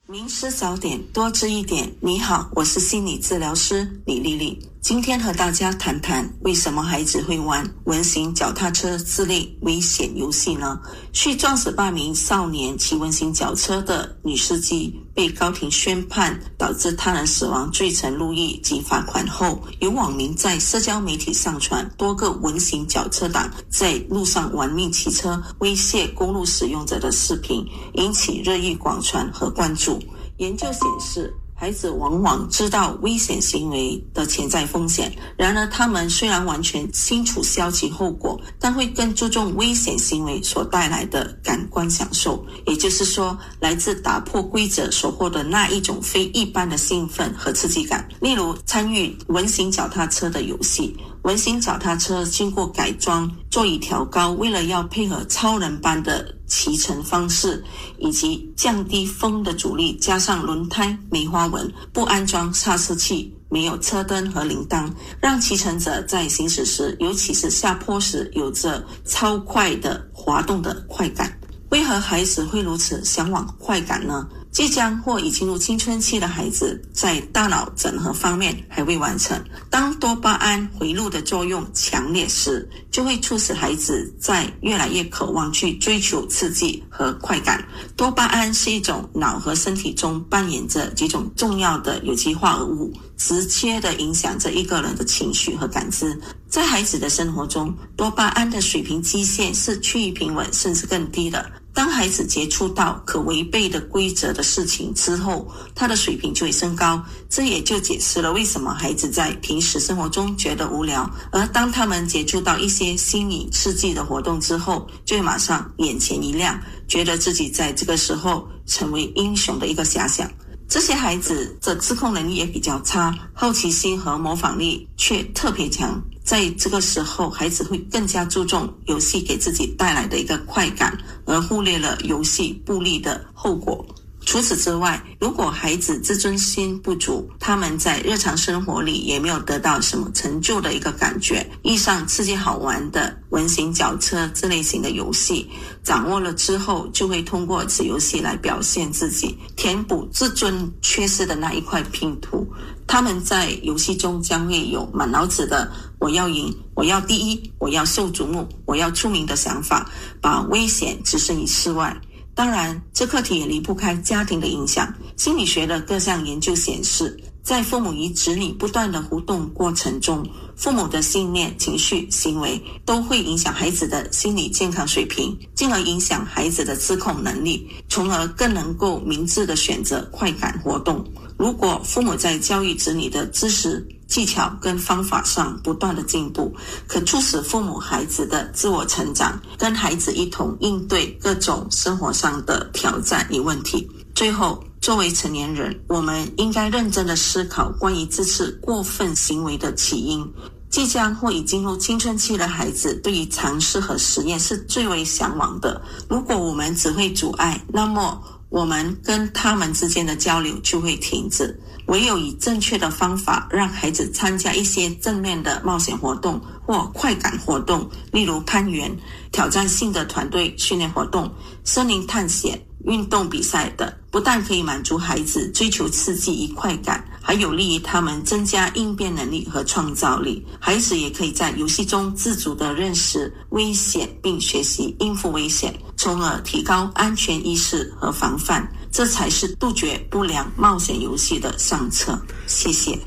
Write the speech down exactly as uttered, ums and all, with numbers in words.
名师早点，多知一点。你好，我是心理治疗师李丽丽。今天和大家谈谈为什么孩子会玩蚊型脚踏车之类危险游戏呢？据撞死八名少年骑蚊型脚车的女司机被高庭宣判导致他人死亡罪成入狱及罚款后，有网民在社交媒体上传多个蚊型脚车党在路上玩命骑车威胁公路使用者的视频，引起热议广传和关注。研究显示，孩子往往知道危险行为的潜在风险，然而他们虽然完全清楚消极后果，但会更注重危险行为所带来的感官享受，也就是说，来自打破规则所获得那一种非一般的兴奋和刺激感。例如参与蚊型脚踏车的游戏，蚊型脚踏车经过改装，座椅调高，为了要配合超人般的骑乘方式，以及降低风的阻力，加上轮胎梅花纹，不安装刹车器，没有车灯和铃铛，让骑乘者在行驶时，尤其是下坡时，有着超快的滑动的快感。为何孩子会如此向往快感呢？即将或已进入青春期的孩子，在大脑整合方面还未完成。当多巴胺回路的作用强烈时，就会促使孩子在越来越渴望去追求刺激和快感。多巴胺是一种脑和身体中扮演着几种重要的有机化合物，直接的影响着一个人的情绪和感知。在孩子的生活中，多巴胺的水平基线是趋于平稳甚至更低的。当孩子接触到可违背的规则的事情之后，他的水平就会升高。这也就解释了为什么孩子在平时生活中觉得无聊，而当他们接触到一些心理刺激的活动之后，就会马上眼前一亮，觉得自己在这个时候成为英雄的一个遐想。这些孩子的自控能力也比较差，好奇心和模仿力却特别强。在这个时候，孩子会更加注重游戏给自己带来的一个快感，而忽略了游戏不利的后果。除此之外，如果孩子自尊心不足，他们在日常生活里也没有得到什么成就的一个感觉，遇上刺激好玩的蚊型脚车这类型的游戏，掌握了之后，就会通过此游戏来表现自己，填补自尊缺失的那一块拼图。他们在游戏中将会有满脑子的我要赢，我要第一，我要受瞩目，我要出名的想法，把危险置身于事外。当然，这课题也离不开家庭的影响。心理学的各项研究显示，在父母与子女不断的互动过程中，父母的信念、情绪、行为都会影响孩子的心理健康水平，进而影响孩子的自控能力，从而更能够明智的选择快感活动。如果父母在教育子女的知识、技巧跟方法上不断的进步，可促使父母孩子的自我成长，跟孩子一同应对各种生活上的挑战与问题。最后，作为成年人，我们应该认真的思考关于这次过分行为的起因。即将或已进入青春期的孩子，对于尝试和实验是最为向往的。如果我们只会阻碍，那么我们跟他们之间的交流就会停止。唯有以正确的方法让孩子参加一些正面的冒险活动或快感活动，例如攀援、挑战性的团队训练活动、森林探险、运动比赛等，不但可以满足孩子追求刺激与快感，还有利于他们增加应变能力和创造力。孩子也可以在游戏中自主地认识危险，并学习应付危险，从而提高安全意识和防范。这才是杜绝不良冒险游戏的上策。谢谢。